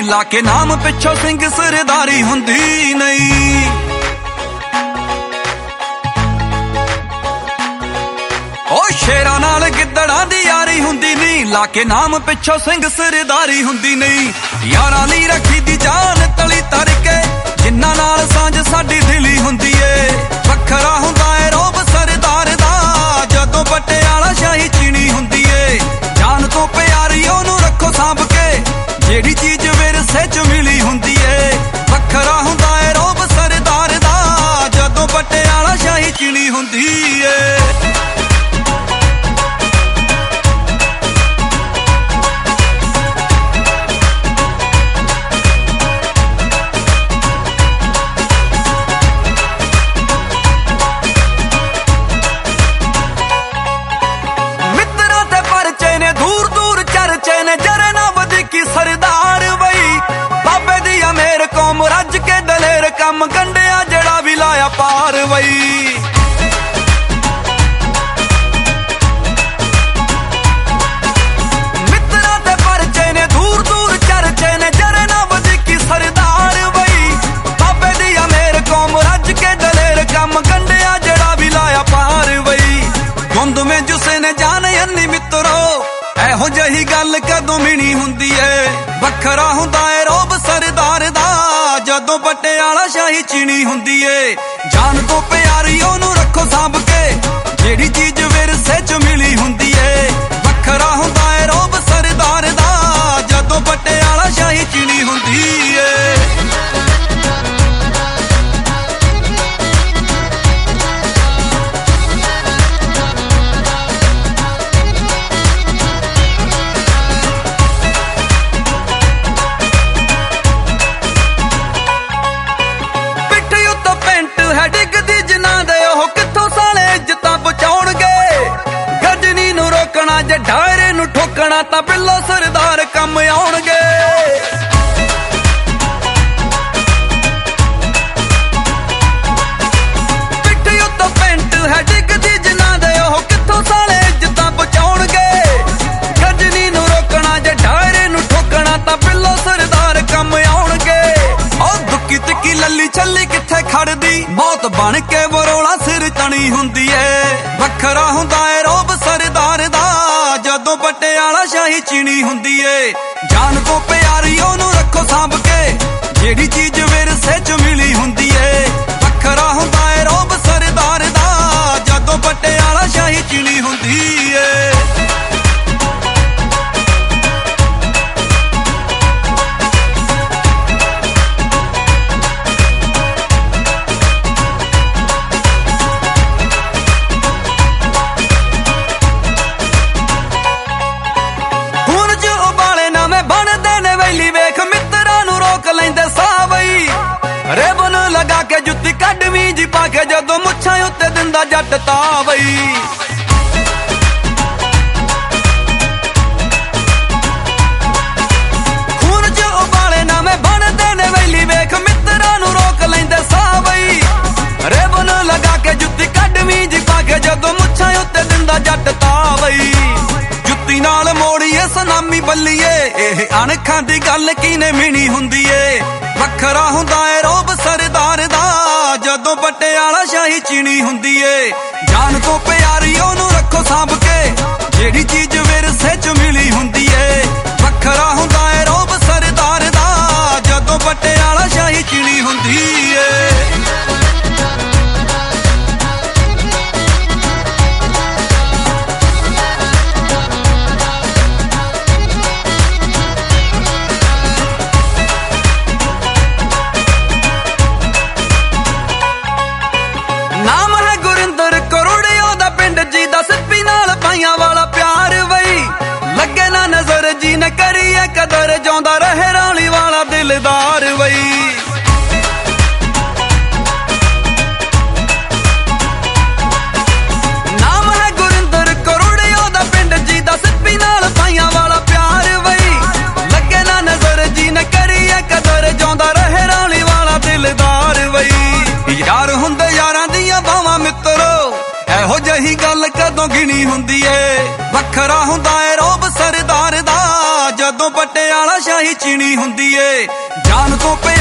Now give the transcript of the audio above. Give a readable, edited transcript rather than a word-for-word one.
ਲਾ ਕੇ ਨਾਮ ਪਿੱਛੋਂ ਸਿੰਘ ਸਰਦਾਰੀ ਹੁੰਦੀ ਨਹੀਂ। ਓ ਸ਼ੇਰਾਂ ਨਾਲ ਗਿੱਦੜਾਂ ਦੀ ਯਾਰੀ ਹੁੰਦੀ ਨਹੀਂ, ਲਾ ਕੇ ਨਾਮ ਪਿੱਛੋਂ ਸਿੰਘ ਸਰਦਾਰੀ ਹੁੰਦੀ ਨਹੀਂ। ਯਾਰਾਂ ਲਈ ਰੱਖੀ ਦੀ ਜਾਨ ਤਲੀ ਤਰ ਕੇ, ਜਿੰਨਾਂ ਨਾਲ ਸਾਂਝ ਸਾਡੀ ਦਿਲੀ ਹੁੰਦੀ ਏ। ਵੱਖਰਾ ਹੁੰਦਾ ਏ ਰੋਬ ਸਰਦਾਰ ਦਾ, ਜਦੋਂ ਪਟਿਆਲਾ ਸ਼ਾਹੀ ਚੀਣੀ ਹੁੰਦੀ ਏ। ਜਾਨ ਤੋਂ ਪਿਆਰੀ ਉਹਨੂੰ ਰੱਖੋ ਸਾਂਭ ਕੇ, ਜਿਹੜੀ ਚੀਜ਼ ਵਿਰਸੇ ਚ ਮਿਲੀ ਹੁੰਦੀ ਏ। ਵੱਖਰਾ ਹੁੰਦਾ ਏ ਰੋਬ ਸਰਦਾਰ ਦਾ, ਜਦੋਂ ਪਟਿਆਲਾ ਸ਼ਾਹੀ ਚੀਣੀ ਹੁੰਦੀ ਏ। ਰੱਜ ਕੇ ਦਲੇਰ ਕੰਮ ਗੰਢਿਆ ਜਿਹੜਾ ਵੀ ਲਾਇਆ ਪਾਰ ਵਈ। ਮਿੱਤਰਾਂ ਤੇ ਪਰਚੇ ਨੇ ਦੂਰ ਦੂਰ ਚਰਚੇ ਨੇ, ਜਰੇ ਨਾ ਵਧੀਕੀ ਸਰਦਾਰ ਵਈ। ਬਾਬੇ ਦੀ ਅਮੇਰ ਕੌਮ ਰੱਜ ਕੇ ਦਲੇਰ ਕੰਮ ਗੰਢਿਆ ਜਿਹੜਾ ਵੀ ਲਾਇਆ ਪਾਰ ਵਈ। ਗੁੰਦ ਮੇ ਜੁਸੇ ਨੇ ਜਾਣੇ ਅੰਨੀ ਮਿੱਤਰੋ, ਇਹੋ ਜਿਹੀ ਗੱਲ ਕਦੋਂ ਮਿਣੀ ਹੁੰਦੀ ਏ। ਵੱਖਰਾ ਹੁੰਦਾ ਏ ਰੋਬ ਸਰਦਾਰ ਦਾ, ਜਦੋਂ ਪਟਿਆਲਾ ਸ਼ਾਹੀ ਚੀਣੀ ਹੁੰਦੀ ਏ। ਜਾਨ ਤੋਂ ਪਿਆਰੀ ਉਹਨੂੰ ਰੱਖੋ ਸਾਂਭ ਕੇ, ਜਿਹੜੀ ਚੀਜ਼ ਵਿਰਸੇ ਚ ਮਿਲੀ ਹੁੰਦੀ ਏ। ਵੱਖਰਾ ਹੁੰਦਾ ਏ ਰੋਬ ਸਰਦਾਰ ਦਾ, ਜਦੋਂ ਪਟਿਆਲਾ ਸ਼ਾਹੀ ਚੀਣੀ ਹੁੰਦੀ ਏ। ਡਿੱਗਦੀ ਜਿਨ੍ਹਾਂ ਦੇ ਉਹ ਕਿੱਥੋਂ ਸਾਲੇ ਇੱਜ਼ਤਾਂ ਬਚਾਉਣਗੇ। ਗਜਨੀ ਨੂੰ ਰੋਕਣਾ ਜੇ ਢਾਇਰੇ ਨੂੰ ਠੋਕਣਾ, ਤਾਂ ਬਿੱਲੋ ਸਰਦਾਰ ਕੰਮ ਆਉਣਗੇ। ਪਿੱਠ ਉੱਤੋਂ ਪੈਂਟ ਹੈ ਡਿੱਗਦੀ ਜਿਨ੍ਹਾਂ ਦੇ ਉਹ ਕਿੱਥੋਂ ਸਾਲੇ ਇੱਜ਼ਤਾਂ ਬਚਾਉਣਗੇ। ਗਜਨੀ ਨੂੰ ਰੋਕਣਾ ਜੇ ਢਾਇਰੇ ਨੂੰ ਠੋਕਣਾ, ਤਾਂ ਬਿੱਲੋ ਸਰਦਾਰ ਕੰਮ ਆਉਣਗੇ। ਉਹ ਦੁੱਕੀ ਤਿੱਕੀ ਲੱਲੀ ਛੱਲੀ ਕਿੱਥੇ ਖੜਦੀ, ਮੌਤ ਬਣ ਕੇ ਵਰੋਲਾ ਸਿਰ ਤਣੀ ਹੁੰਦੀ ਏ। ਵੱਖਰਾ ਹੁੰਦਾ ਏ ਰੋਬ ਸਰਦਾਰ ਦਾ, ਜਦੋਂ ਪਟਿਆਲਾ ਸ਼ਾਹੀ ਚੀਣੀ ਹੁੰਦੀ ਏ। ਜਾਨ ਤੋਂ ਪਿਆਰੀ ਉਹਨੂੰ ਰੱਖੋ ਸਾਂਭ ਕੇ, ਜਿਹੜੀ ਚੀਜ਼ ਵਿਰਸੇ ਚ ਮਿਲੀ ਹੁੰਦੀ ਏ। ਵੱਖਰਾ ਹੁੰਦਾ ਏ ਰੋਬ ਸਰਦਾਰ ਦਾ, ਜਦੋਂ ਪਟਿਆਲਾ ਸ਼ਾਹੀ ਚੀਣੀ ਹੁੰਦੀ ਏ। ਰੇਬਨ ਲਗਾ ਕੇ ਜੁੱਤੀ ਕੱਢਵੀਂ ਜੀ ਪਾ ਕੇ, ਜਦੋਂ ਮੁੱਛਾਂ ਉੱਤੇ ਦਿੰਦਾ ਜੱਟ ਤਾਵਈ। ਖੂਨ ਚ ਉਬਾਲੇ ਨਾਵੇਂ ਬਣਦੇ ਨੇ ਵੈਲੀ, ਵੇਖ ਮਿੱਤਰਾਂ ਨੂੰ ਰੋਕ ਲੈਂਦੇ ਸਾਵਈ। ਰੇਬਨ ਲਗਾ ਕੇ ਜੁੱਤੀ ਕੱਢਵੀਂ ਜੀ ਪਾ ਕੇ, ਜਦੋਂ ਮੁੱਛਾਂ ਉੱਤੇ ਦਿੰਦਾ ਜੱਟ ਤਾਵਈ। ਜੁੱਤੀ ਨਾਲ ਮੋੜੀਏ ਸੁਨਾਮੀ ਬੱਲੀਏ, ਇਹ ਅਣਖਾਂ ਦੀ ਗੱਲ ਕਿਨੇ ਮਿਣੀ ਹੁੰਦੀ ਏ। ਵੱਖਰਾ ਹੁੰਦਾ ਏ ਰੋਬ ਸਰਦਾਰ ਦਾ, ਜਦੋਂ ਪਟਿਆਲਾ ਸ਼ਾਹੀ ਚੀਣੀ ਹੁੰਦੀ ਏ। ਜਾਨ ਤੋਂ ਪਿਆਰੀ ਉਹਨੂੰ ਰੱਖੋ ਸਾਂਭ ਕੇ, ਜਿਹੜੀ ਚੀਜ਼ ਵਿਰਸੇ ਚ ਮਿਲੀ ਹੁੰਦੀ ਏ। ਵੱਖਰਾ ਹੁੰਦਾ ਏ ਰੋਬ ਸਰਦਾਰ ਦਾ, ਜਦੋਂ ਪਟਿਆਲਾ ਸ਼ਾਹੀ ਚੀਣੀ ਹੁੰਦੀ ਏ। ਵਾਲਾ ਪਿਆਰ ਵਈ ਲੱਗੇ ਨਾ ਨਜ਼ਰ, ਜੀ ਨੇ ਕਰੀਏ ਕਦਰ, ਜਿਉਂਦਾ ਰਹੇ ਰਾਲੀ ਵਾਲਾ ਦਿਲਦਾਰ ਵਈ। ਨਾਮ ਹੈ ਗੁਰਿੰਦਰ ਕਰੋੜਿਓ ਦਾ, ਪਿੰਡ ਜੀ ਦਾ ਸਿੱਪੀ ਨਾਲ ਪਾਈਆਂ ਵਾਲਾ ਪਿਆਰ ਵਈ। ਲੱਗੇ ਨਾ ਨਜ਼ਰ, ਜੀ ਨੇ ਕਰੀਏ ਕਦਰ, ਜਿਉਂਦਾ ਰਹੇ ਰਾਲੀ ਵਾਲਾ ਦਿਲਦਾਰ ਵਈ। ਯਾਰ ਹੁੰਦੇ ਯਾਰਾਂ ਦੀਆਂ ਬਾਵਾਂ ਮਿੱਤਰੋ, ਇਹੋ ਜਿਹੀ ਗੱਲ ਕਦੋਂ ਗਿਣੀ ਹੁੰਦੀ ਏ। ਵੱਖਰਾ ਹੁੰਦਾ ਏ ਰੋਬ ਸਰਦਾਰ ਦਾ, ਜਦੋਂ ਪਟਿਆਲਾ ਸ਼ਾਹੀ ਚੀਣੀ ਹੁੰਦੀ ਏ। ਜਾਨ ਤੋਂ